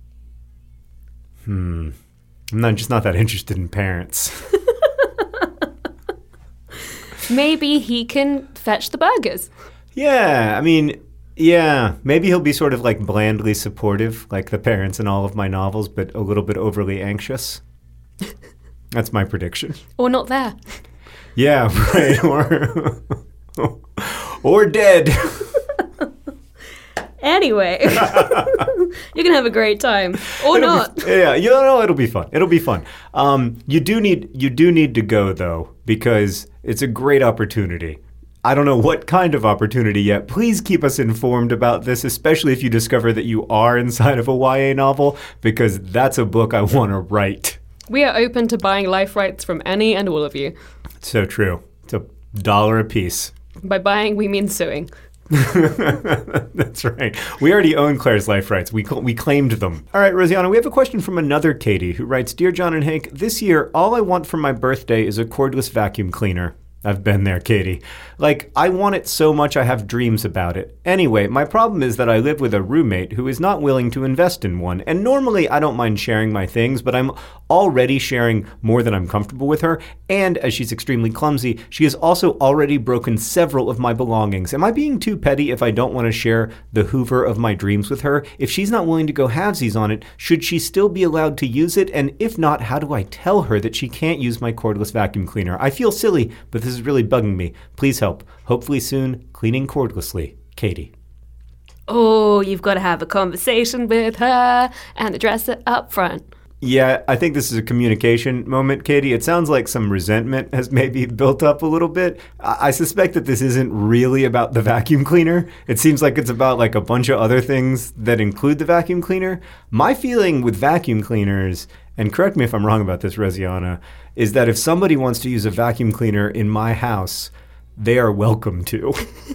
S2: Hmm. I'm not, just not that interested in parents.
S3: Maybe he can fetch the burgers.
S2: Yeah, I mean, yeah. Maybe he'll be sort of like blandly supportive, like the parents in all of my novels, but a little bit overly anxious. That's my prediction.
S3: Or not there.
S2: Yeah, right. Or, or dead.
S3: Anyway, you're going to have a great time. Or
S2: it'll
S3: not.
S2: Be, yeah, you know, it'll be fun. It'll be fun. Um, you do need you do need to go, though, because it's a great opportunity. I don't know what kind of opportunity yet. Please keep us informed about this, especially if you discover that you are inside of a Y A novel, because that's a book I want to write.
S3: We are open to buying life rights from any and all of you.
S2: It's so true. It's a dollar a piece.
S3: By buying, we mean suing.
S2: That's right. We already own Claire's life rights. We cl- we claimed them. All right, Rosianna, we have a question from another Katie who writes, Dear John and Hank, this year, all I want for my birthday is a cordless vacuum cleaner. I've been there, Katie. Like, I want it so much I have dreams about it. Anyway, my problem is that I live with a roommate who is not willing to invest in one. And normally I don't mind sharing my things, but I'm already sharing more than I'm comfortable with her. And as she's extremely clumsy, she has also already broken several of my belongings. Am I being too petty if I don't want to share the Hoover of my dreams with her? If she's not willing to go halvesies on it, should she still be allowed to use it? And if not, how do I tell her that she can't use my cordless vacuum cleaner? I feel silly, but this is really bugging me. Please help. Hopefully soon, cleaning cordlessly. Katie.
S3: Oh, you've got to have a conversation with her and address it up front.
S2: Yeah, I think this is a communication moment, Katie. It sounds like some resentment has maybe built up a little bit. I, I suspect that this isn't really about the vacuum cleaner. It seems like it's about like a bunch of other things that include the vacuum cleaner. My feeling with vacuum cleaners, and correct me if I'm wrong about this, Rosianna, is that if somebody wants to use a vacuum cleaner in my house, they are welcome to.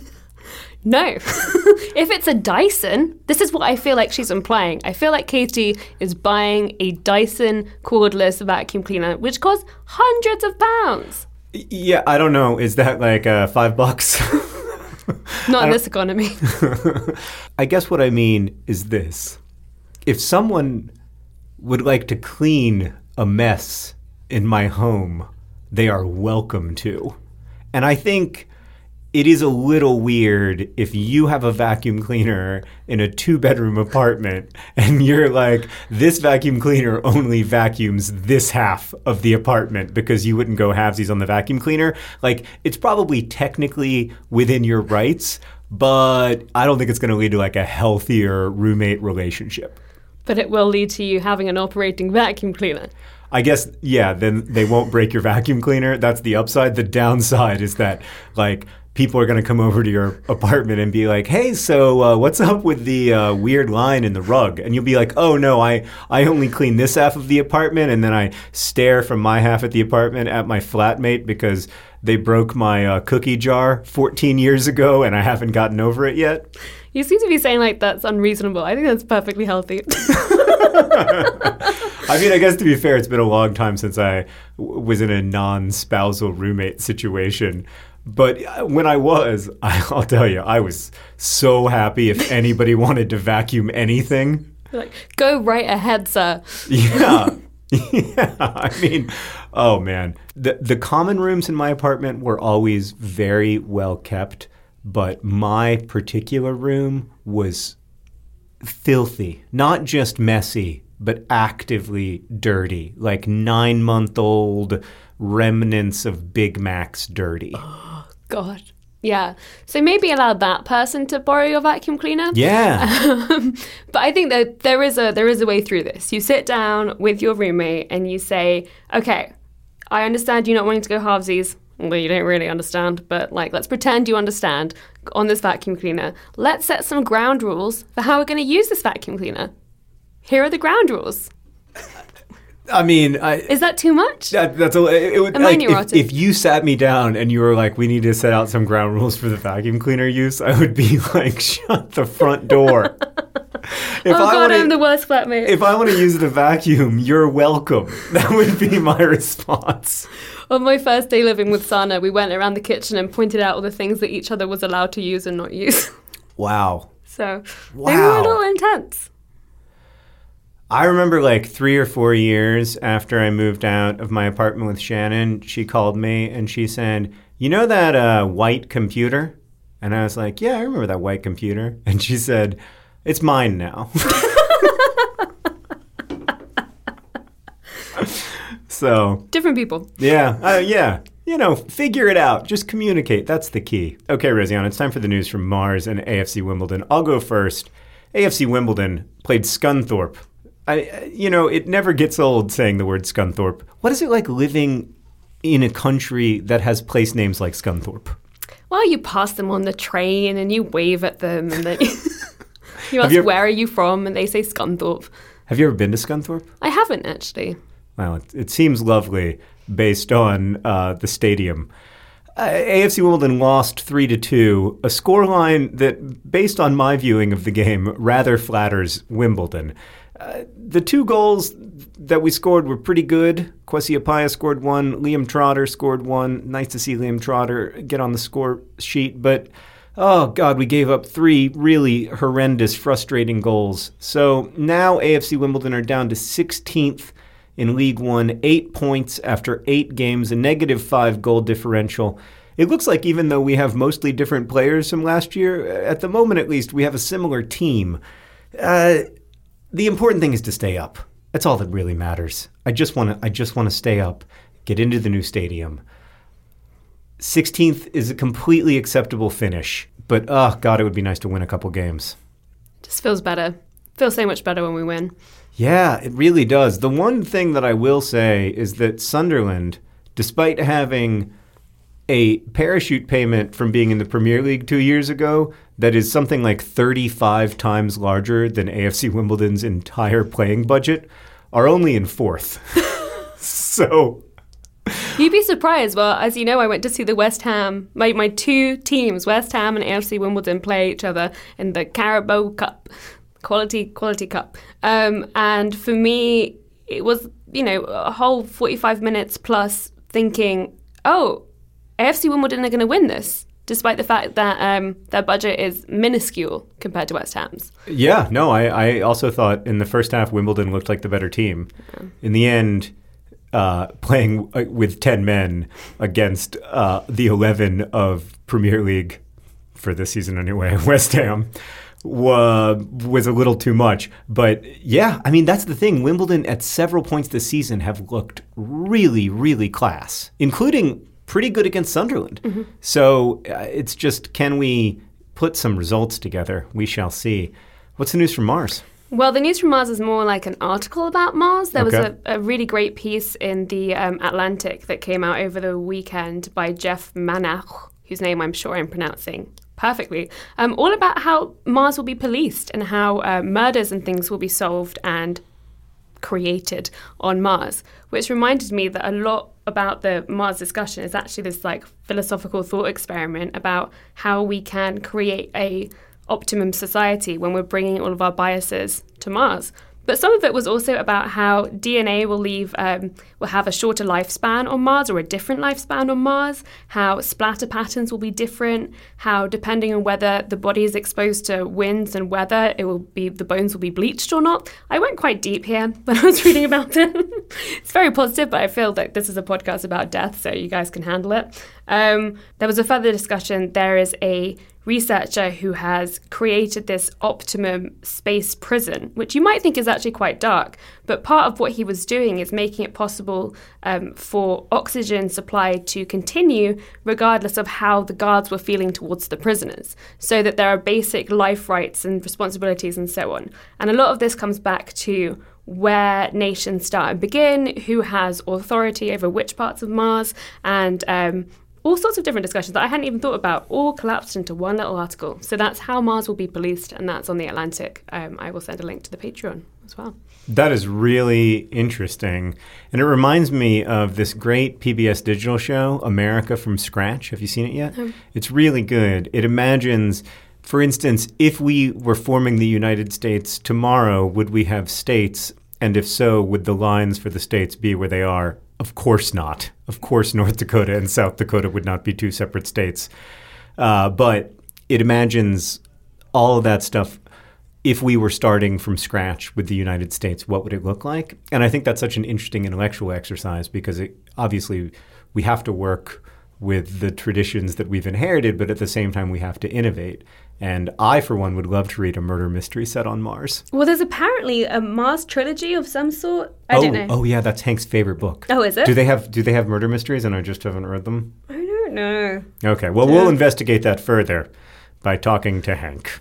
S3: No. If it's a Dyson, this is what I feel like she's implying. I feel like Katie is buying a Dyson cordless vacuum cleaner, which costs hundreds of pounds.
S2: Yeah, I don't know. Is that like uh, five bucks?
S3: Not in this economy.
S2: I guess what I mean is this. If someone would like to clean a mess in my home, they are welcome to. And I think it is a little weird if you have a vacuum cleaner in a two-bedroom apartment and you're like, this vacuum cleaner only vacuums this half of the apartment because you wouldn't go halvesies on the vacuum cleaner. Like, it's probably technically within your rights, but I don't think it's going to lead to like a healthier roommate relationship.
S3: But it will lead to you having an operating vacuum cleaner.
S2: I guess, yeah, then they won't break your vacuum cleaner. That's the upside. The downside is that, like, people are going to come over to your apartment and be like, hey, so uh, what's up with the uh, weird line in the rug? And you'll be like, oh, no, I, I only clean this half of the apartment. And then I stare from my half of the apartment at my flatmate because they broke my uh, cookie jar fourteen years ago and I haven't gotten over it yet.
S3: You seem to be saying like that's unreasonable. I think that's perfectly healthy.
S2: I mean, I guess to be fair, it's been a long time since I w- was in a non-spousal roommate situation. But when I was, I'll tell you, I was so happy if anybody wanted to vacuum anything.
S3: Like, go right ahead, sir.
S2: Yeah. Yeah. I mean, oh, man. The, the common rooms in my apartment were always very well kept. But my particular room was filthy, not just messy, but actively dirty, like nine-month-old remnants of Big Macs dirty.
S3: Oh, God. Yeah. So maybe allow that person to borrow your vacuum cleaner.
S2: Yeah.
S3: Um, but I think that there is a there is a way through this. You sit down with your roommate and you say, okay, I understand you not wanting to go halvesies. Well, you don't really understand, but like, let's pretend you understand on this vacuum cleaner. Let's set some ground rules for how we're going to use this vacuum cleaner. Here are the ground rules.
S2: I mean, I,
S3: is that too much?
S2: That, that's a, it would,
S3: Am
S2: like,
S3: I neurotic?
S2: if, if you sat me down and you were like, we need to set out some ground rules for the vacuum cleaner use, I would be like, shut the front door. If
S3: oh,
S2: I
S3: God,
S2: wanna,
S3: I'm the worst flatmate.
S2: If I want to use the vacuum, you're welcome. That would be my response.
S3: On my first day living with Sana, we went around the kitchen and pointed out all the things that each other was allowed to use and not use.
S2: Wow.
S3: So
S2: wow.
S3: they were a little intense.
S2: I remember like three or four years after I moved out of my apartment with Shannon, she called me and she said, you know that uh, white computer? And I was like, yeah, I remember that white computer. And she said, it's mine now. So
S3: different people.
S2: Yeah, uh, yeah. You know, figure it out. Just communicate. That's the key. Okay, Rosianna, it's time for the news from Mars and A F C Wimbledon. I'll go first. A F C Wimbledon played Scunthorpe. I, you know, it never gets old saying the word Scunthorpe. What is it like living in a country that has place names like Scunthorpe?
S3: Well, you pass them on the train and you wave at them and then you, you ask,
S2: you ever,
S3: where are you from? And they say Scunthorpe.
S2: Have you ever been to Scunthorpe?
S3: I haven't, actually.
S2: Well, it, it seems lovely based on uh, the stadium. Uh, A F C Wimbledon lost three to two, a scoreline that, based on my viewing of the game, rather flatters Wimbledon. Uh, the two goals that we scored were pretty good. Kwesi Appiah scored one. Liam Trotter scored one. Nice to see Liam Trotter get on the score sheet. But, oh, God, we gave up three really horrendous, frustrating goals. So now A F C Wimbledon are down to sixteenth in League One, eight points after eight games, a negative five goal differential. It looks like even though we have mostly different players from last year, at the moment at least, we have a similar team. Uh, the important thing is to stay up. That's all that really matters. I just want to. I just want to stay up, get into the new stadium. sixteenth is a completely acceptable finish, but oh God, it would be nice to win a couple games.
S3: Just feels better. Feels so much better when we win.
S2: Yeah, it really does. The one thing that I will say is that Sunderland, despite having a parachute payment from being in the Premier League two years ago that is something like thirty-five times larger than A F C Wimbledon's entire playing budget, are only in fourth. So
S3: you'd be surprised. Well, as you know, I went to see the West Ham, my, my two teams, West Ham and A F C Wimbledon, play each other in the Carabao Cup. Quality, quality cup. Um, and for me, it was, you know, a whole forty-five minutes plus thinking, oh, A F C Wimbledon are going to win this, despite the fact that um, their budget is minuscule compared to West Ham's.
S2: Yeah, no, I, I also thought in the first half, Wimbledon looked like the better team. Yeah. In the end, uh, playing uh, with ten men against uh, the eleven of Premier League, for this season anyway, West Ham, Uh, was a little too much. But yeah, I mean, that's the thing. Wimbledon at several points this season have looked really, really class, including pretty good against Sunderland. Mm-hmm. So uh, it's just, can we put some results together? We shall see. What's the news from Mars?
S3: Well, the News from Mars is more like an article about Mars. There
S2: Okay.
S3: was a, a really great piece in the um, Atlantic that came out over the weekend by Jeff Manach, whose name I'm sure I'm pronouncing perfectly, um, all about how Mars will be policed and how uh, murders and things will be solved and created on Mars, which reminded me that a lot about the Mars discussion is actually this like philosophical thought experiment about how we can create a optimum society when we're bringing all of our biases to Mars. But some of it was also about how D N A will leave, um, will have a shorter lifespan on Mars or a different lifespan on Mars, how splatter patterns will be different, how depending on whether the body is exposed to winds and weather, it will be the bones will be bleached or not. I went quite deep here when I was reading about it. It's very positive, but I feel that this is a podcast about death, so you guys can handle it. Um, there was a further discussion. There is a researcher who has created this optimum space prison, which you might think is actually quite dark, but part of what he was doing is making it possible um, for oxygen supply to continue regardless of how the guards were feeling towards the prisoners, so that there are basic life rights and responsibilities and so on. And a lot of this comes back to where nations start and begin, who has authority over which parts of Mars, and um, all sorts of different discussions that I hadn't even thought about, all collapsed into one little article. So that's how Mars will be policed, and that's on The Atlantic. Um, I will send a link to the Patreon as well.
S2: That is really interesting. And it reminds me of this great P B S digital show, America from Scratch. Have you seen it yet?
S3: No.
S2: It's really good. It imagines, for instance, if we were forming the United States tomorrow, would we have states? And if so, would the lines for the states be where they are? Of course not. Of course, North Dakota and South Dakota would not be two separate states. Uh, but it imagines all of that stuff. If we were starting from scratch with the United States, what would it look like? And I think that's such an interesting intellectual exercise because it, obviously we have to work with the traditions that we've inherited, but at the same time we have to innovate. And I, for one, would love to read a murder mystery set on Mars.
S3: Well, there's apparently a Mars trilogy of some sort. I
S2: oh,
S3: don't know.
S2: Oh, yeah, that's Hank's favorite book.
S3: Oh, is it?
S2: Do they have Do they have murder mysteries, and I just haven't read them?
S3: I don't know.
S2: Okay, well, we'll investigate that further by talking to Hank.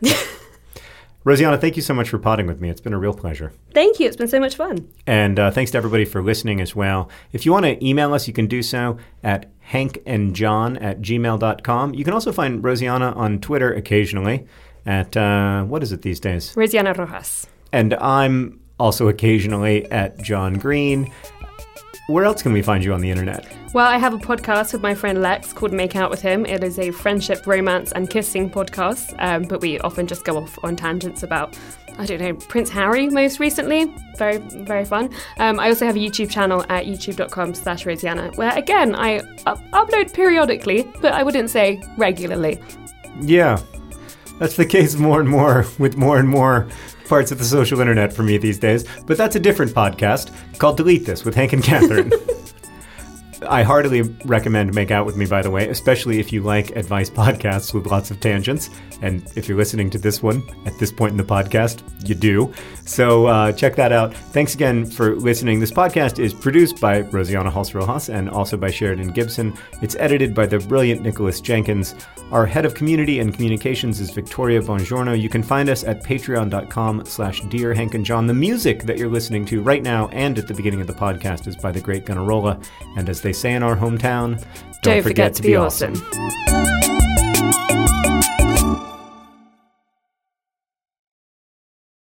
S2: Rosianna, thank you so much for potting with me. It's been a real pleasure.
S3: Thank you. It's been so much fun.
S2: And uh, thanks to everybody for listening as well. If you want to email us, you can do so at hankandjohn at gmail dot com. You can also find Rosianna on Twitter occasionally at, uh, what is it these days?
S3: Rosianna Rojas.
S2: And I'm also occasionally at John Green. Where else can we find you on the internet?
S3: Well, I have a podcast with my friend Lex called Make Out With Him. It is a friendship, romance, and kissing podcast, um, but we often just go off on tangents about, I don't know, Prince Harry most recently. Very, very fun. Um, I also have a YouTube channel at youtube.com slash Rosianna, where, again, I up- upload periodically, but I wouldn't say regularly.
S2: Yeah, that's the case more and more with more and more parts of the social internet for me these days. But that's a different podcast called Delete This with Hank and Catherine. I heartily recommend Make Out With Me, by the way, especially if you like advice podcasts with lots of tangents. And if you're listening to this one at this point in the podcast, you do. So uh, check that out. Thanks again for listening. This podcast is produced by Rosianna Halse-Rojas and also by Sheridan Gibson. It's edited by the brilliant Nicholas Jenkins. Our head of community and communications is Victoria Bongiorno. You can find us at patreon.com slash Dear Hank and John. The music that you're listening to right now and at the beginning of the podcast is by the great Gunnarolla. And as they say in our hometown, don't,
S3: Don't
S2: forget, forget to be awesome.
S3: awesome.